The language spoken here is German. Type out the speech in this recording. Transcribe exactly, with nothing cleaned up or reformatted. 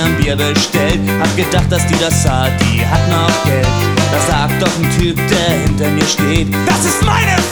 ein Bier bestellt. Hab gedacht, dass die das zahlt, die hat noch Geld. Da sagt doch ein Typ, der hinter mir steht: Das ist meine